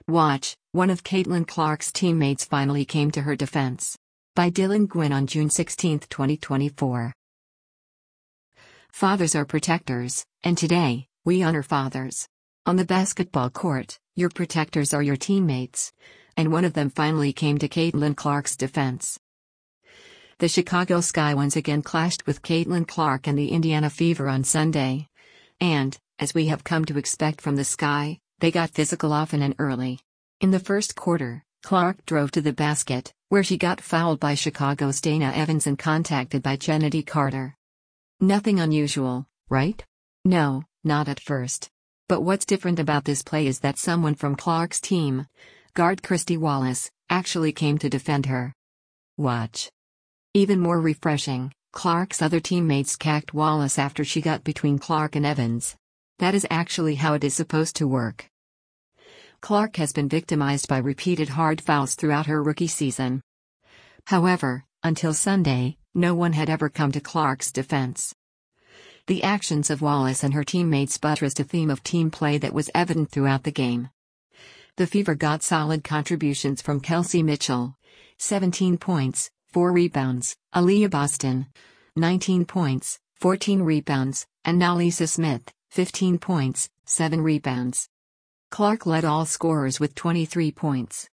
Watch, one of Caitlin Clark's teammates finally came to her defense. By Dylan Gwynn on June 16, 2024. Fathers are protectors, and today, we honor fathers. On the basketball court, your protectors are your teammates. And one of them finally came to Caitlin Clark's defense. The Chicago Sky once again clashed with Caitlin Clark and the Indiana Fever on Sunday. And, as we have come to expect from the Sky, they got physical often and early. In the first quarter, Clark drove to the basket, where she got fouled by Chicago's Dana Evans and contacted by Chennedy Carter. Nothing unusual, right? No, not at first. But what's different about this play is that someone from Clark's team, guard Christy Wallace, actually came to defend her. Watch. Even more refreshing, Clark's other teammates cacked Wallace after she got between Clark and Evans. That is actually how it is supposed to work. Clark has been victimized by repeated hard fouls throughout her rookie season. However, until Sunday, no one had ever come to Clark's defense. The actions of Wallace and her teammates buttressed a theme of team play that was evident throughout the game. The Fever got solid contributions from Kelsey Mitchell, 17 points, 4 rebounds, Aaliyah Boston, 19 points, 14 rebounds, and Nalisa Smith, 15 points, 7 rebounds. Clark led all scorers with 23 points.